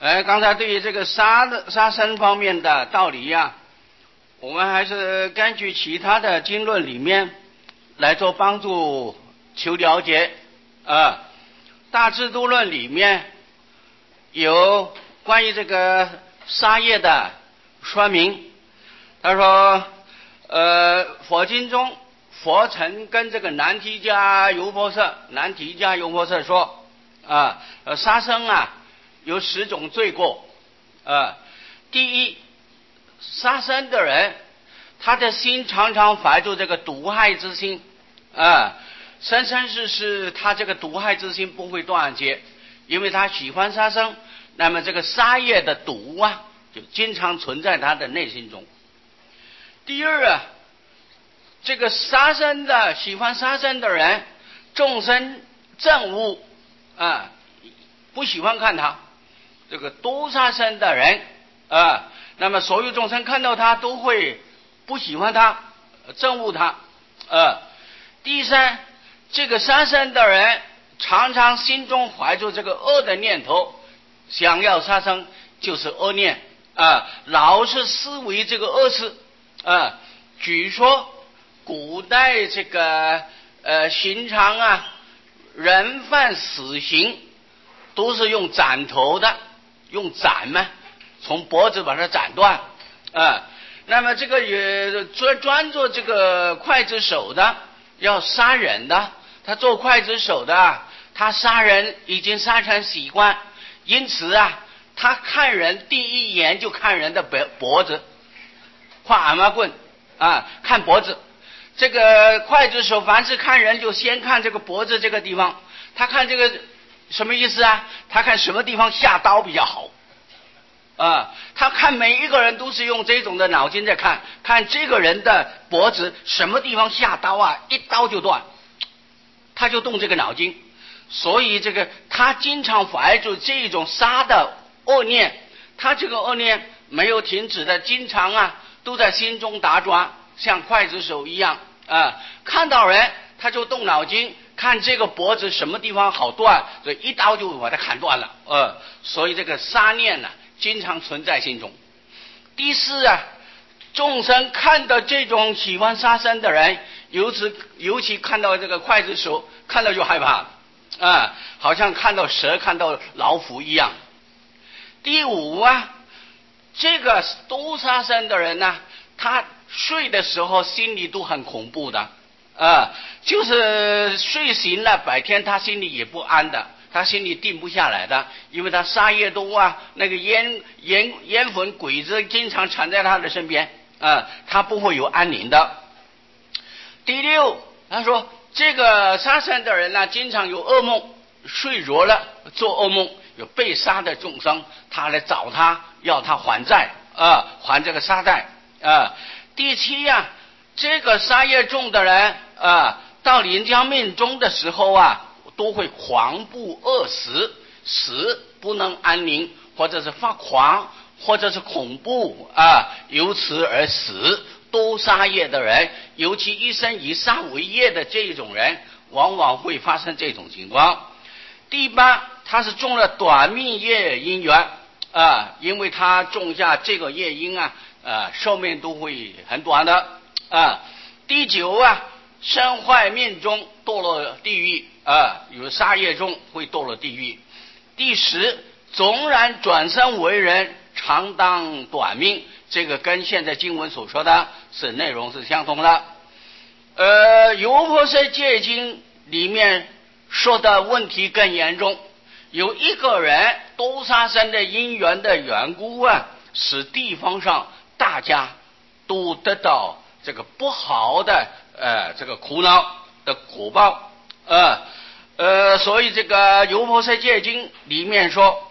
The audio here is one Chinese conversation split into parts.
刚才对于这个杀生方面的道理呀，我们还是根据其他的经论里面来做帮助求了解。大智度论里面有关于这个杀业的说明。他说，佛经中佛曾跟这个难提迦优婆塞说，杀生有10种罪过。第一，杀生的人，他的心常常怀着这个毒害之心，生生世世他这个毒害之心不会断绝，因为他喜欢杀生，那么这个杀业的毒就经常存在他的内心中。第二这个喜欢杀生的人，众生憎恶不喜欢看他。这个多杀生的人那么所有众生看到他都会不喜欢他，憎恶他。第三，这个杀生的人常常心中怀着这个恶的念头，想要杀生就是恶念老是思维这个恶事。据说古代这个刑场人犯死刑都是用斩头的，用斩从脖子把它斩断。那么这个也专做这个刽子手的，要杀人的，他做刽子手的他杀人已经杀成习惯，因此他看人第一眼就看人的脖子，画耳麻棍看脖子。这个刽子手凡是看人就先看这个脖子这个地方，他看这个什么意思他看什么地方下刀比较好。他看每一个人都是用这种的脑筋在看这个人的脖子什么地方下刀一刀就断，他就动这个脑筋。所以这个他经常怀着这种杀的恶念，他这个恶念没有停止的，经常都在心中打转，像刽子手一样看到人他就动脑筋，看这个脖子什么地方好断，所以一刀就把它砍断了。所以这个杀念经常存在心中。第四众生看到这种喜欢杀生的人，尤其看到这个刽子手，看到就害怕好像看到蛇看到老虎一样。第五这个多杀生的人他睡的时候心里都很恐怖的就是睡醒了，白天他心里也不安的，他心里定不下来的，因为他杀业多那个烟魂鬼子经常缠在他的身边他不会有安宁的。第六，他说这个杀生的人经常有噩梦，睡着了做噩梦，有被杀的众生，他来找他要他还债还这个杀债第七这个杀业重的人到临将命终的时候都会狂怖饿死不能安宁，或者是发狂，或者是恐怖由此而死。多杀业的人，尤其一生以杀为业的这种人，往往会发生这种情况。第八，他是中了短命业因缘因为他种下这个业因寿命都会很短的第九身坏命中堕落地狱有杀业中会堕落地狱。第十，纵然转生为人，常当短命，这个跟现在经文所说的是内容是相同的。优婆塞戒经里面说的问题更严重，有一个人多杀生的因缘的缘故使地方上大家都得到这个不好的这个苦恼的果报所以这个优婆塞戒经里面说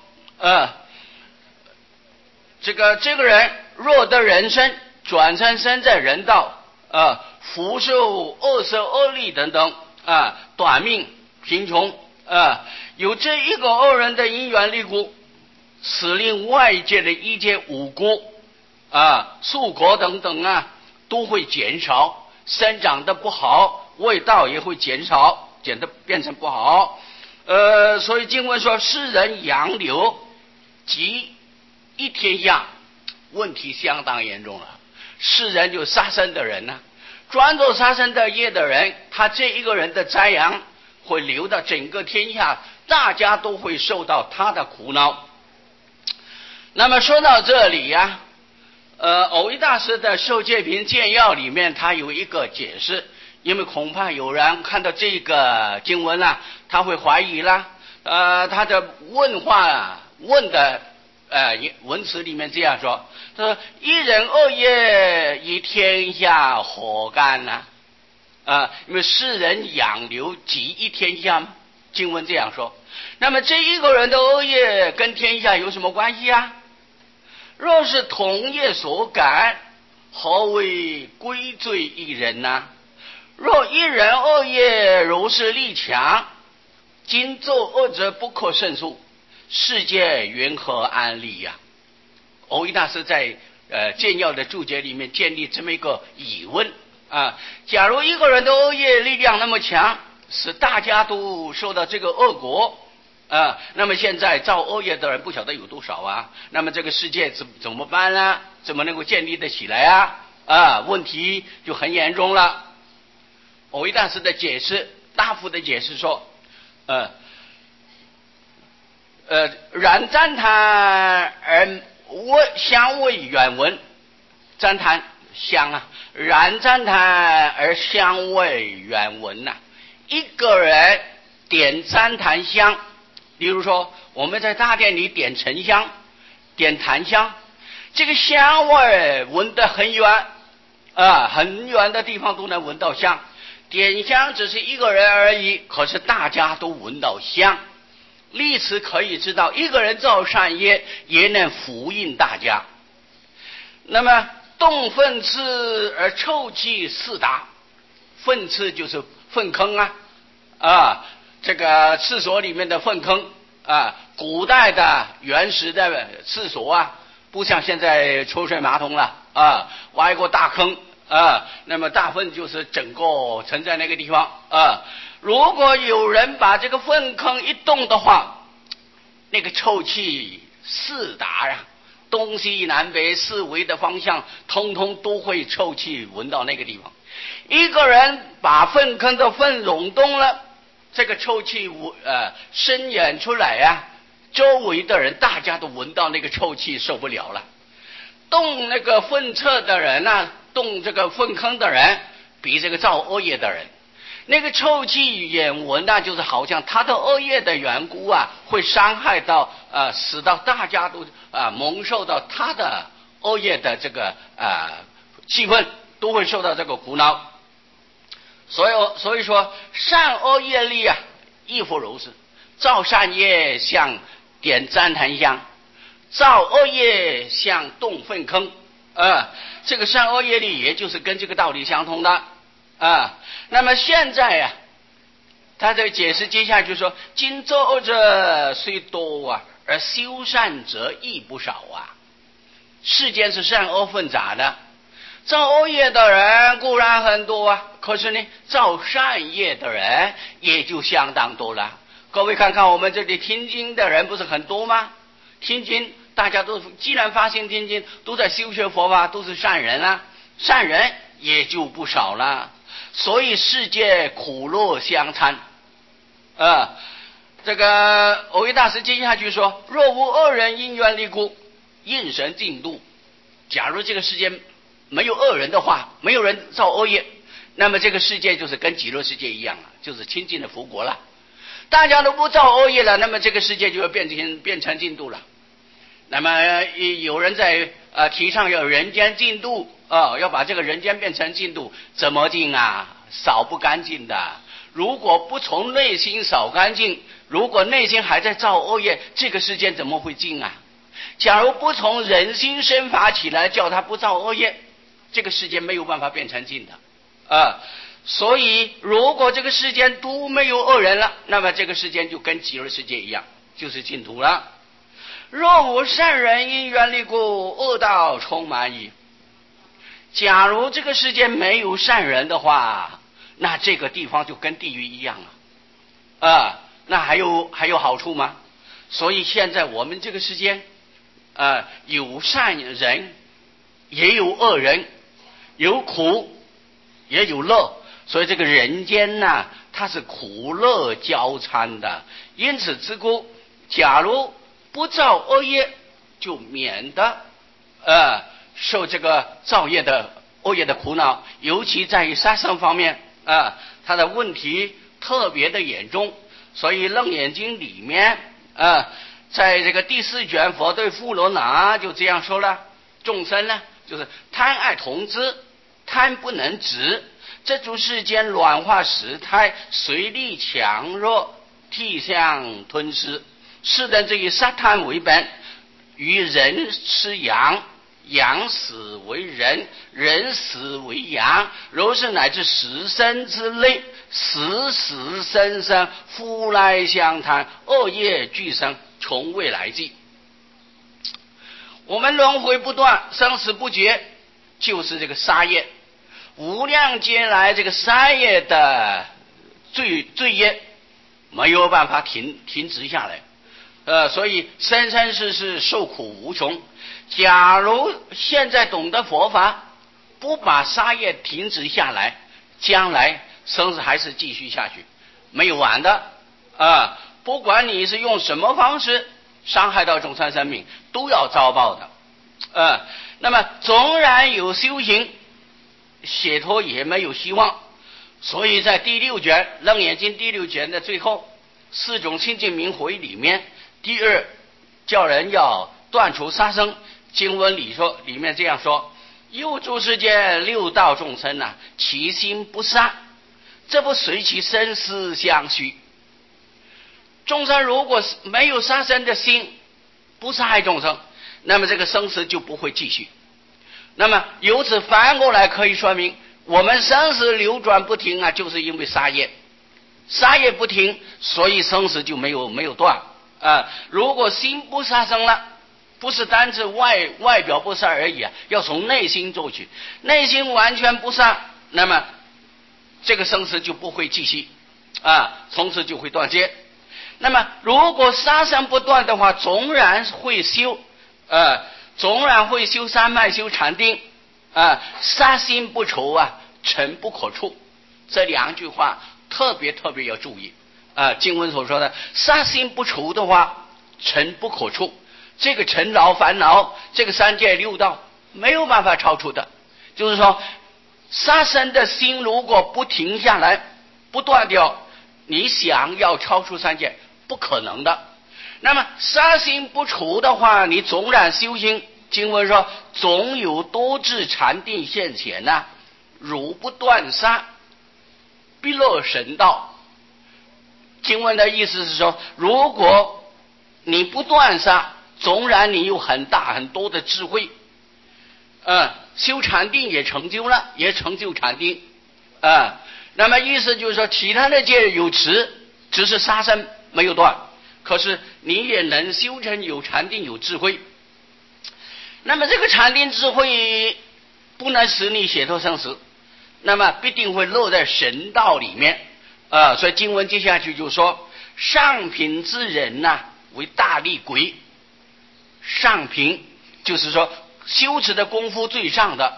这个人若得人身，转生在人道福寿恶色恶利等等短命贫穷有这一个恶人的因缘力故，使令外界的一切五谷树果等等都会减少，生长的不好，味道也会减少，变成不好所以经文说世人杨柳及一天下，问题相当严重了。世人就杀生的人呢，专做杀生的业的人，他这一个人的灾殃会流到整个天下，大家都会受到他的苦恼。那么说到这里呀，藕益大师的《受戒品简要》里面，他有一个解释，因为恐怕有人看到这个经文啊，他会怀疑啦。他的问话问的文词里面这样说，他说：“一人恶业，以天下何干呢？”因为世人养流，及一天下嘛。经文这样说。那么这一个人的恶业跟天下有什么关系啊？若是同业所感，何为归罪一人呢？若一人恶业如是力强，今作恶者不可胜数，世界缘何安立呀？藕益大师在简要的注解里面建立这么一个疑问啊：假如一个人的恶业力量那么强，使大家都受到这个恶果那么现在造恶业的人不晓得有多少啊？那么这个世界怎么办呢？怎么能够建立得起来啊？问题就很严重了。藕益大师的解释，大幅的解释说，然赞叹而相为远闻，赞叹香啊，然赞叹而相为远闻呐。一个人点赞叹香，比如说我们在大殿里点沉香、点檀香，这个香味闻得很远很远的地方都能闻到香。点香只是一个人而已，可是大家都闻到香。历此可以知道，一个人造善业也能福荫大家。那么动粪次而臭气四达，粪次就是粪坑这个厕所里面的粪坑古代的原始的厕所不像现在抽水马桶了挖一个大坑那么大粪就是整个沉在那个地方如果有人把这个粪坑一动的话，那个臭气四达东西南北四围的方向通通都会臭气闻到那个地方。一个人把粪坑的粪涌动了，这个臭气伸延出来周围的人大家都闻到那个臭气，受不了了。动那个粪厕的人动这个粪坑的人比这个造恶业的人，那个臭气眼闻就是好像他的恶业的缘故会伤害到使到大家都蒙受到他的恶业的这个气氛，都会受到这个苦恼。所以说善恶业力亦复如是。造善业像点赞檀香，造恶业像动粪坑这个善恶业力也就是跟这个道理相同的那么现在他的解释接下去说，今作恶者虽多而修善者亦不少世间是善恶混杂的，造恶业的人固然很多可是呢造善业的人也就相当多了。各位看看我们这里听经的人不是很多吗？听经大家都既然发心听经，都在修学佛法，都是善人善人也就不少了。所以世界苦乐相参这个藕益大师接下去说，若无恶人因缘力故，应神净土。假如这个世界没有恶人的话，没有人造恶业，那么这个世界就是跟极乐世界一样就是清净的佛国了。大家都不造恶业了，那么这个世界就要变成净土了。那么有人在提倡要人间净土要把这个人间变成净土，怎么净扫不干净的。如果不从内心扫干净，如果内心还在造恶业，这个世界怎么会净假如不从人心生发起来，叫他不造恶业，这个世界没有办法变成净的所以如果这个世间都没有恶人了，那么这个世间就跟极乐世界一样，就是净土了。若无善人因缘力故，恶道充满矣。假如这个世间没有善人的话，那这个地方就跟地狱一样那还有好处吗？所以现在我们这个世间有善人，也有恶人，有苦也有乐，所以这个人间呢，它是苦乐交参的。因此之故，假如不造恶业，就免得受这个造业的恶业的苦恼，尤其在于杀生方面它的问题特别的严重。所以《楞严经》里面在这个第4卷，佛对富罗那就这样说了：众生呢，就是贪爱同知，贪不能止，这诸世间软化实态，随力强弱，替相吞噬。是等之以杀贪为本，于人吃羊，羊死为人，人死为羊，如是乃至十生之类，死死生生，复来相谈，恶业俱生，从未来际。我们轮回不断，生死不绝，就是这个杀业，无量劫来这个杀业的罪业没有办法停止下来，所以生生世世受苦无穷。假如现在懂得佛法，不把杀业停止下来，将来生死还是继续下去，没有完的不管你是用什么方式伤害到众生生命，都要遭报的那么纵然有修行，解脱也没有希望。所以在第6卷《楞严经》第6卷的最后4种清净明慧里面，第2叫人要断除杀生。经文里面这样说：又诸世间六道众生其心不杀，这不随其生死相续。众生如果没有杀生的心，不杀害众生，那么这个生死就不会继续。那么由此反过来可以说明，我们生死流转不停就是因为杀业不停，所以生死就没有断如果心不杀生了，不是单指外表不杀而已要从内心做起，内心完全不杀，那么这个生死就不会继续从此就会断绝。那么如果杀生不断的话，纵然会修三昧，修禅定杀心不除尘不可触。这2句话特别要注意经文所说的杀心不除的话，尘不可触，这个尘劳烦恼，这个3界6道没有办法超出的。就是说杀生的心如果不停下来，不断掉，你想要超出3界不可能的。那么杀心不除的话，你纵然修行，经文说总有多智禅定现前如不断杀，必落神道。经文的意思是说，如果你不断杀，纵然你有很多的智慧修禅定也成就了，也成就禅定那么意思就是说，其他的戒有持，只是杀生没有断，可是你也能修成有禅定有智慧。那么这个禅定智慧不能使你解脱生死，那么必定会落在神道里面所以经文接下去就说，上品之人为大力鬼。上品就是说修持的功夫最上的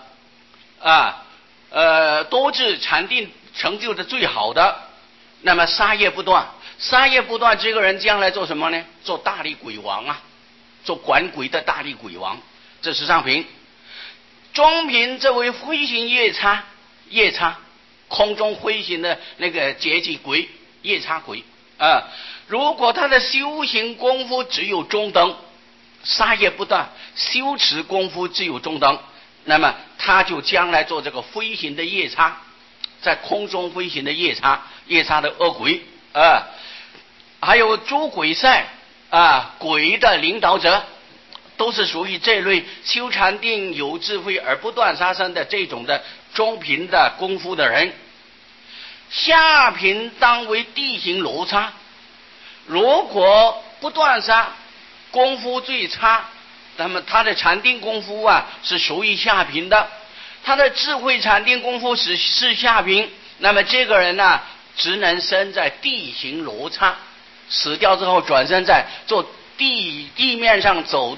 多智禅定成就的最好的，那么杀业不断，这个人将来做什么呢？做大力鬼王做管鬼的大力鬼王，这是上品。中品这为飞行夜叉，空中飞行的那个阶级鬼，夜叉鬼如果他的修行功夫只有中等，杀业不断，修持功夫只有中等，那么他就将来做这个飞行的夜叉，在空中飞行的夜叉的恶鬼还有诸鬼赛鬼的领导者，都是属于这类修禅定有智慧而不断杀生的这种的中品的功夫的人。下品当为地行罗刹，如果不断杀，功夫最差，那么他的禅定功夫是属于下品的，他的智慧禅定功夫是下品，那么这个人只能生在地行罗刹，死掉之后转生在做地面上走的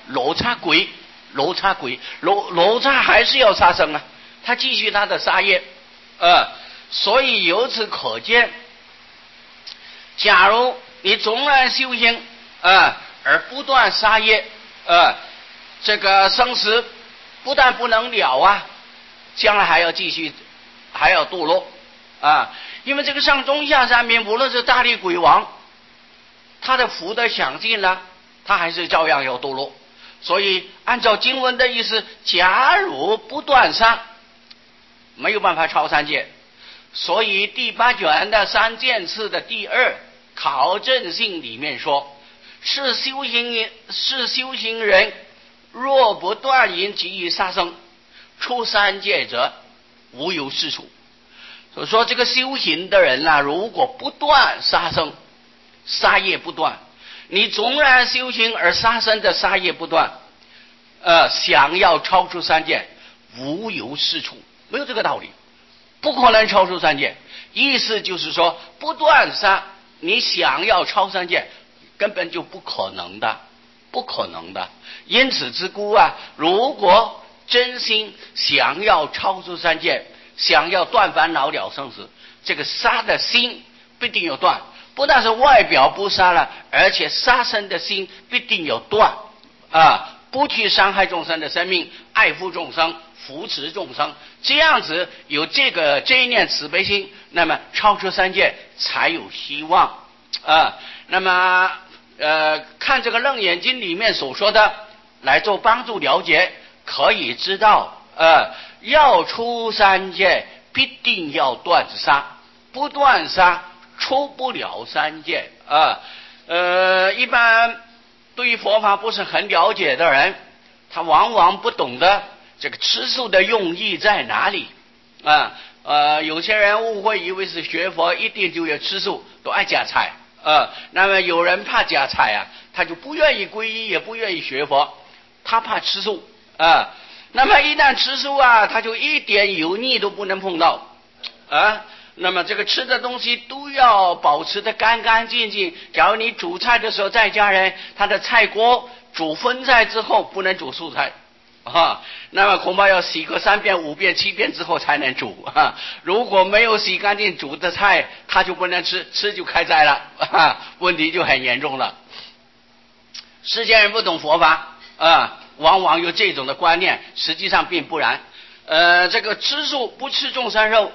罗刹鬼，罗刹还是要杀生啊，他继续他的杀业，所以由此可见，假如你纵然修行而不断杀业，这个生死不但不能了啊，将来还要继续，还要堕落因为这个上中下三品，无论是大力鬼王，他的福德享尽了，他还是照样要堕落。所以按照经文的意思，假如不断杀，没有办法超三界。所以第8卷的三件次的第2考证性里面说，是修行人若不断因急于杀生，出三界者无有是处。所以说这个修行的人如果不断杀生，杀业不断，你纵然修行而杀生的杀业不断，想要超出三界无有是处，没有这个道理，不可能超出三界。意思就是说，不断杀，你想要超三界根本就不可能的，不可能的。因此之故如果真心想要超出三界，想要断烦恼了生死，这个杀的心必定有断，不但是外表不杀了，而且杀生的心必定有断不去伤害众生的生命，爱护众生，扶持众生，这样子有这一念慈悲心，那么超出三界才有希望那么看这个楞严经里面所说的来做帮助了解，可以知道要出三界必定要断杀，不断杀出不了三界一般对于佛法不是很了解的人，他往往不懂得这个吃素的用意在哪里有些人误会以为是学佛一定就要吃素，都爱夹菜那么有人怕夹菜他就不愿意皈依，也不愿意学佛，他怕吃素那么一旦吃素他就一点油腻都不能碰到那么这个吃的东西都要保持的干干净净。假如你煮菜的时候，再加人他的菜锅煮荤菜之后不能煮素菜那么恐怕要洗个3遍5遍7遍之后才能煮如果没有洗干净煮的菜，他就不能吃，吃就开灾了问题就很严重了。世间人不懂佛法往往有这种的观念，实际上并不然这个吃素不吃众生肉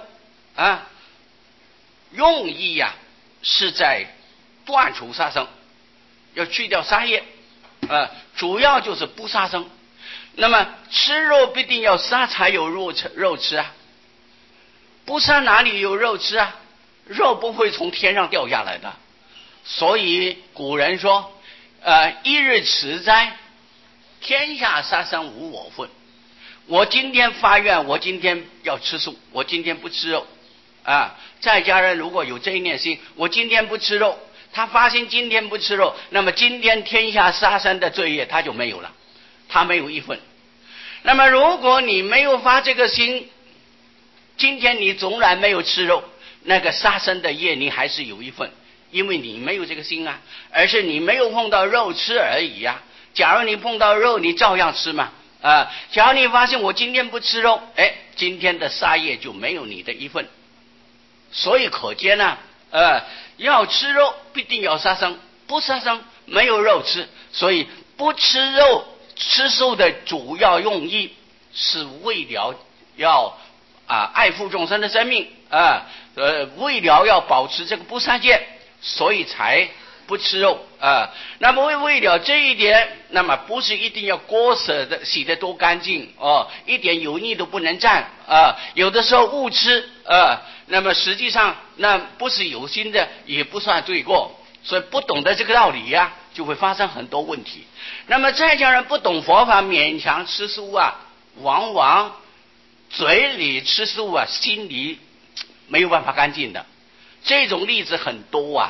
用意是在断除杀生，要去掉杀业主要就是不杀生。那么吃肉必定要杀才有肉吃不杀哪里有肉吃肉不会从天上掉下来的。所以古人说一日持斋，天下杀生无我份。我今天发愿，我今天要吃素，我今天不吃肉在家人如果有这一念心，我今天不吃肉，他发心今天不吃肉，那么今天天下杀生的罪业他就没有了，他没有一份。那么如果你没有发这个心，今天你纵然没有吃肉，那个杀生的业你还是有一份，因为你没有这个心而是你没有碰到肉吃而已假如你碰到肉，你照样吃嘛假如你发现我今天不吃肉，今天的杀业就没有你的一份。所以可见要吃肉必定要杀生，不杀生没有肉吃。所以不吃肉吃素的主要用意是为了要爱护众生的生命为了要保持这个不杀戒，所以才不吃肉那么为了这一点，那么不是一定要锅洗得多干净一点油腻都不能沾有的时候误吃那么实际上那不是有心的，也不算罪过。所以不懂得这个道理就会发生很多问题。那么在家人不懂佛法，勉强吃素往往嘴里吃素心里没有办法干净的。这种例子很多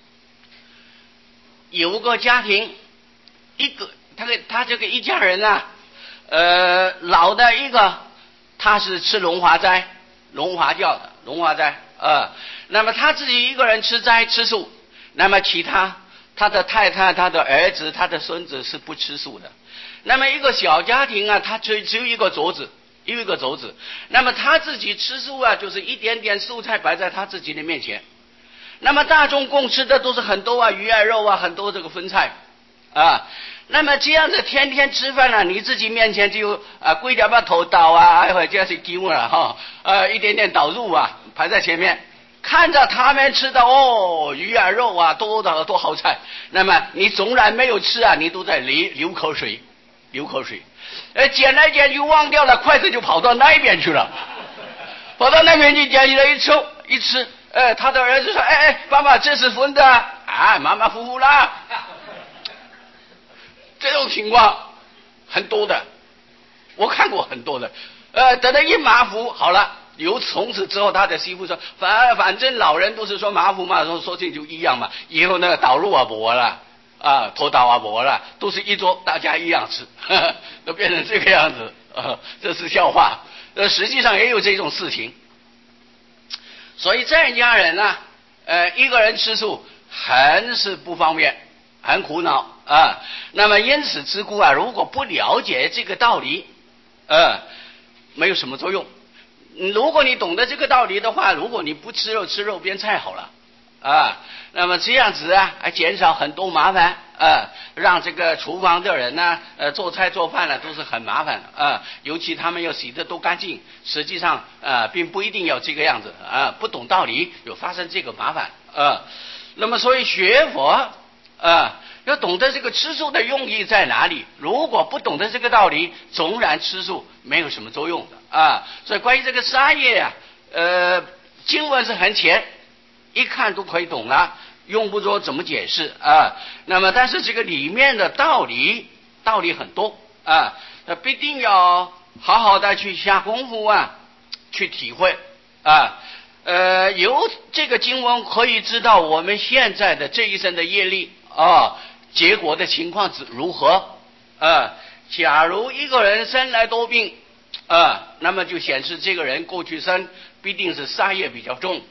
有个家庭，他这个一家人老的一个他是吃龙华斋，龙华教的龙华斋那么他自己一个人吃斋吃素，那么其他他的太太、他的儿子、他的孙子是不吃素的。那么一个小家庭啊，他只有一个桌子，那么他自己吃素啊，就是一点点素菜摆在他自己的面前。那么大众共吃的都是很多啊，鱼啊肉啊，很多这个荤菜啊。那么这样子天天吃饭啊，你自己面前就贵点把头倒啊，或者是丢了一点点倒入啊，排在前面，看着他们吃的鱼啊肉啊多好菜，那么你纵然没有吃啊，你都在流口水，捡来捡去忘掉了，筷子就跑到那边去了，跑到那边去捡起来一吃，他的儿子说，爸爸这是荤的啊，马马虎虎啦。这种情况很多的，我看过很多的，等他一马虎好了，从此之后他的媳妇说，反正老人都是说马虎嘛，说起就一样嘛，以后那个倒入啊薄了头倒啊薄了，都是一桌大家一样吃，都变成这个样子这是笑话，实际上也有这种事情。所以在家人呢一个人吃素很是不方便，很苦恼那么因此之故啊，如果不了解这个道理没有什么作用。如果你懂得这个道理的话，如果你不吃肉，吃肉边菜好了那么这样子还减少很多麻烦让这个厨房的人呢做菜做饭呢都是很麻烦尤其他们要洗得多干净，实际上并不一定要这个样子不懂道理有发生这个麻烦那么所以学佛要懂得这个吃素的用意在哪里，如果不懂得这个道理，纵然吃素没有什么作用的所以关于这个杀业经文是很浅，一看都可以懂了，用不着怎么解释那么但是这个里面的道理很多必定要好好的去下功夫去体会由这个经文可以知道我们现在的这一生的业力结果的情况如何假如一个人生来多病那么就显示这个人过去生必定是杀业比较重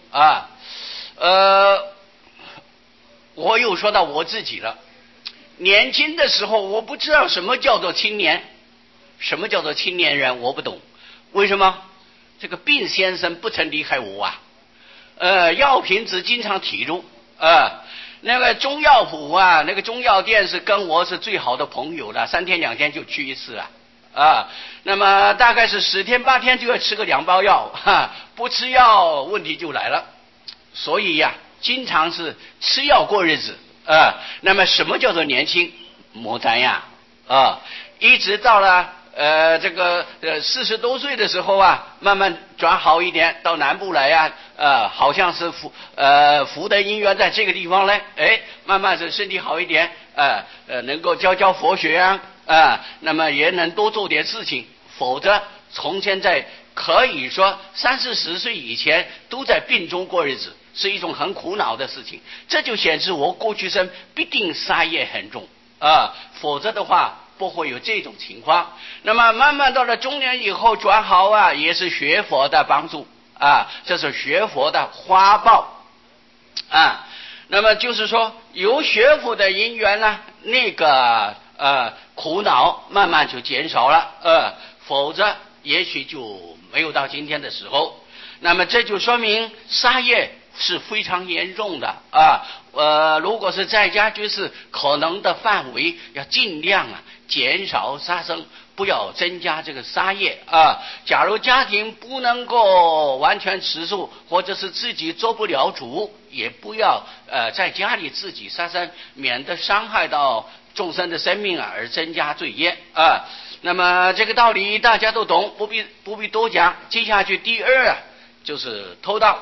我又说到我自己了，年轻的时候我不知道什么叫做青年，什么叫做青年人我不懂，为什么这个病先生不曾离开我药瓶子经常提入那个中药铺那个中药店是跟我是最好的朋友了，3天2天就去一次那么大概是10天8天就要吃个2包药不吃药问题就来了，所以经常是吃药过日子那么什么叫做年轻没咱一直到了这个40多岁的时候慢慢转好一点，到南部来好像是福德因缘在这个地方呢慢慢是身体好一点能够教佛学那么也能多做点事情，否则从现在可以说30-40岁以前都在病中过日子，是一种很苦恼的事情，这就显示我过去生必定杀业很重否则的话不会有这种情况。那么慢慢到了中年以后转好也是学佛的帮助这是学佛的花报那么就是说有学佛的因缘呢，那个苦恼慢慢就减少了否则也许就没有到今天的时候。那么这就说明杀业是非常严重的如果是在家居士，可能的范围要尽量减少杀生，不要增加这个杀业假如家庭不能够完全持素，或者是自己做不了主，也不要在家里自己杀生，免得伤害到众生的生命而增加罪业那么这个道理大家都懂，不必多讲。接下去第二就是偷盗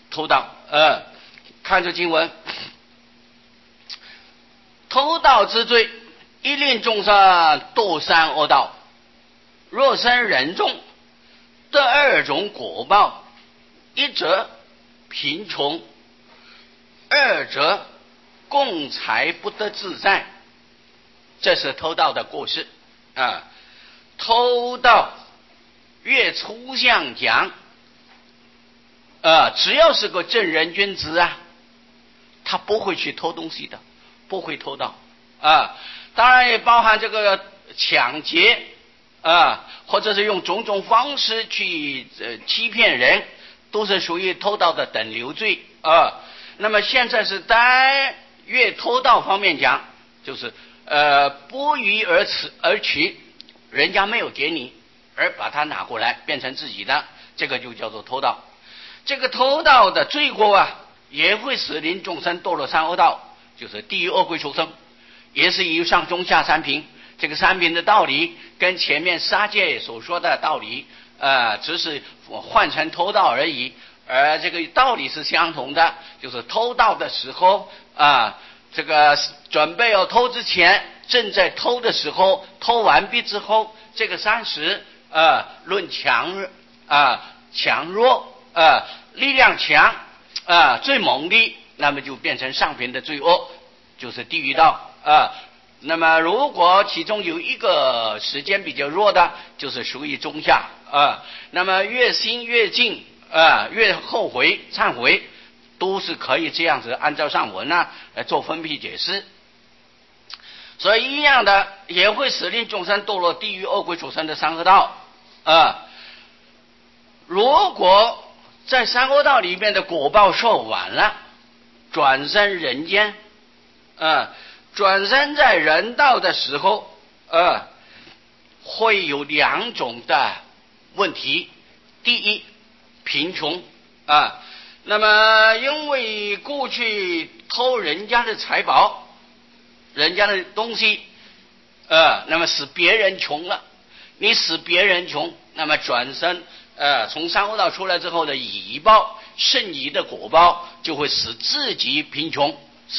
看这经文，偷盗之罪，一令众生堕三恶道，若生人中，得2种果报，一则贫穷，二则共财不得自在。这是偷盗的过失偷盗越抽象讲只要是个正人君子他不会去偷东西的， 不会偷盗啊。当然也包含这个抢劫啊，或者是用种种方式去欺骗人，都是属于偷盗的等流罪啊。那么现在是单越偷盗方面讲，就是不予而取，人家没有给你，而把它拿过来变成自己的，这个就叫做偷盗。这个偷盗的罪过啊，也会使令众生堕落三恶道，就是地狱恶鬼畜生，也是以上中下三品。这个三品的道理跟前面杀戒所说的道理只是换成偷盗而已，而这个道理是相同的，就是偷盗的时候这个准备要偷之前，正在偷的时候，偷完毕之后，这个30论强弱力量强最猛力，那么就变成上品的罪恶，就是地狱道那么如果其中有一个时间比较弱的，就是属于中下那么越心越近越后悔忏悔，都是可以这样子按照上文来做分批解释。所以一样的也会使令众生堕落地狱恶鬼畜生的三恶道如果在三恶道里面的果报受完了，转生人间转生在人道的时候会有2种的问题。第一，贫穷那么因为过去偷人家的财宝，人家的东西那么使别人穷了，你使别人穷，那么转生从三恶道出来之后的乙报剩余的果报就会使自己贫穷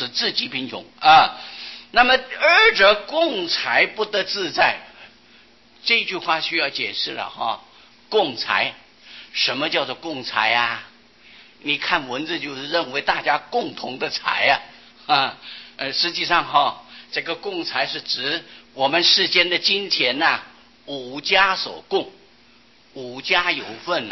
那么二者共财不得自在，这句话需要解释了共财，什么叫做共财啊？你看文字就是认为大家共同的财实际上这个共财是指我们世间的金钱5家所共，5家有份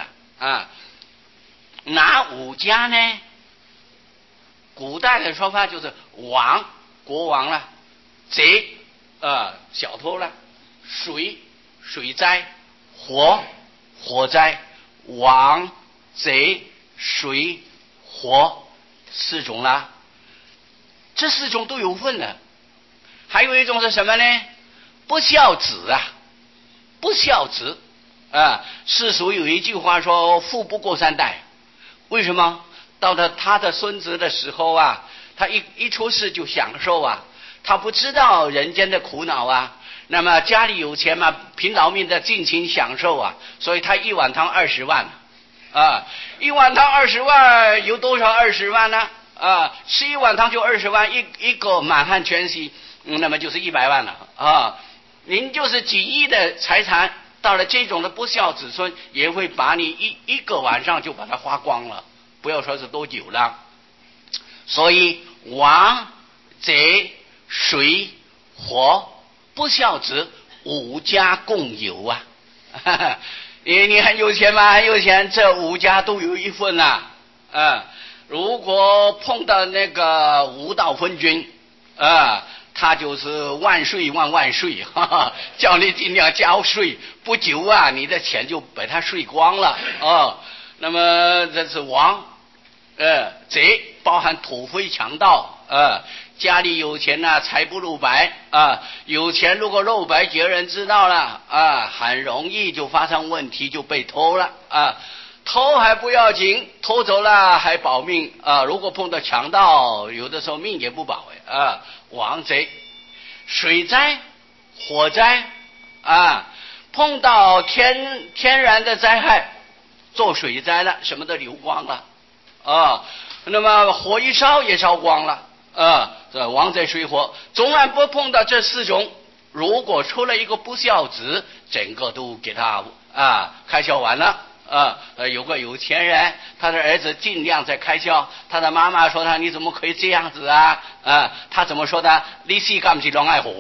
哪5家呢？古代的说法就是王，国王了，贼小偷了，水灾，火灾，王贼水火4种了，这4种都有份的。还有一种是什么呢？不孝子不孝子世俗有一句话说富不过3代，为什么？到了他的孙子的时候他一出世就享受他不知道人间的苦恼那么家里有钱嘛，凭劳命的尽情享受所以他一碗汤20万一碗汤20万有多少20万呢吃一碗汤就20万，一个满汉全席那么就是100万了您就是几亿的财产，到了这种的不孝子孙也会把你一个晚上就把它花光了，不要说是多久了。所以王贼水火不孝子5家共有你很有钱吗？很有钱，这5家都有一份如果碰到那个无道昏君他就是万岁万岁叫你尽量交税，不久你的钱就被他税光了那么这是王贼包含土匪强盗家里有钱财不露白有钱如果露白别人知道了很容易就发生问题，就被偷了偷还不要紧，偷走了还保命如果碰到强盗，有的时候命也不保王贼。水灾火灾碰到天然的灾害，做水灾了，什么都流光了那么火一烧也烧光了这王贼水火，总然不碰到这4种，如果出了一个不孝子，整个都给他开销完了有个有钱人，他的儿子尽量在开销，他的妈妈说他你怎么可以这样子他怎么说的？你死干不是拢爱火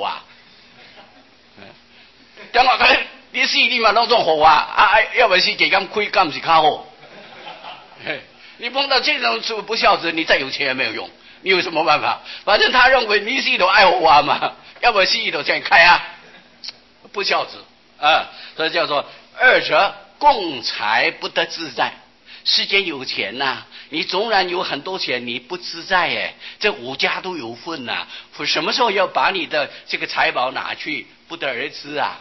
等我看你死你嘛拢种火要不是给干亏干不是较好你碰到这种不孝子，你再有钱也没有用你有什么办法？反正他认为你是一头爱花嘛，要不是一头先开啊，不孝子啊，所以叫做二者共财不得自在。世间有钱呐，你纵然有很多钱，你不自在哎，这五家都有份呐，什么时候要把你的这个财宝拿去，不得而知啊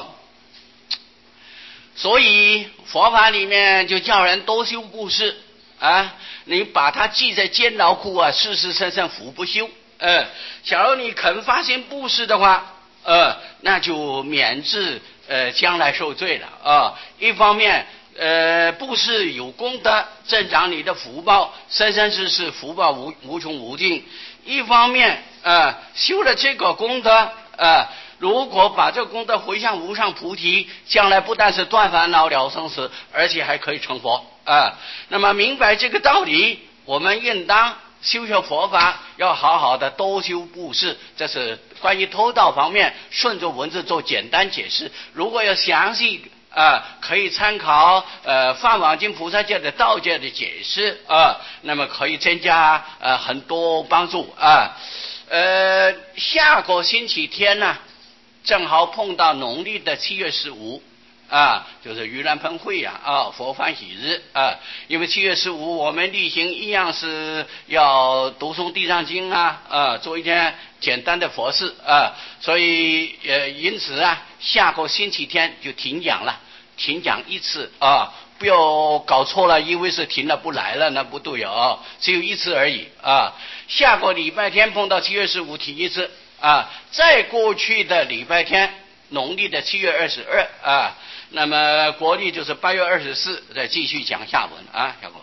所以佛法里面就叫人多修布施啊，你把它记在监牢库啊，世世生生福不休。假如你肯发心布施的话，那就免至将来受罪了啊。一方面布施有功德，增长你的福报，生生世世福报无穷无尽。一方面修了这个功德如果把这个功德回向无上菩提，将来不但是断烦恼了生死，而且还可以成佛那么明白这个道理，我们应当修学佛法，要好好的多修布施。这是关于偷盗方面，顺着文字做简单解释。如果要详细可以参考梵网经菩萨戒的道戒的解释那么可以增加很多帮助下个星期天呢，正好碰到农历的7月15就是盂兰盆会佛欢喜日因为7月15我们例行一样是要读诵地藏经做一件简单的佛事所以因此下个星期天就停讲了，停讲一次不要搞错了，因为是停了不来了，那不对只有一次而已下个礼拜天碰到7月15停一次再过去的礼拜天农历的7月22那么国历就是8月24再继续讲下文下文。